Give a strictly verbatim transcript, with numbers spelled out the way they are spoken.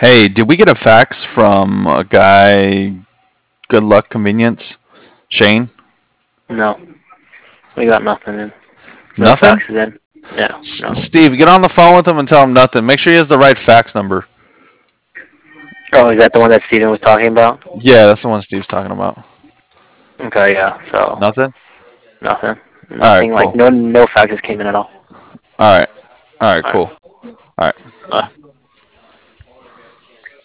Hey, did we get a fax from a guy, Good Luck Convenience? Shane? No. We got nothing in. No Nothing? faxes in. Yeah, S- no. Steve, get on the phone with him and tell him nothing. Make sure he has the right fax number. Oh, is that the one that Steven was talking about? Yeah, that's the one Steve's talking about. Okay, yeah, so, Nothing? nothing. All right, Nothing, like, cool. no no faxes came in at all. All right. All right, Alright. cool. All right. Uh,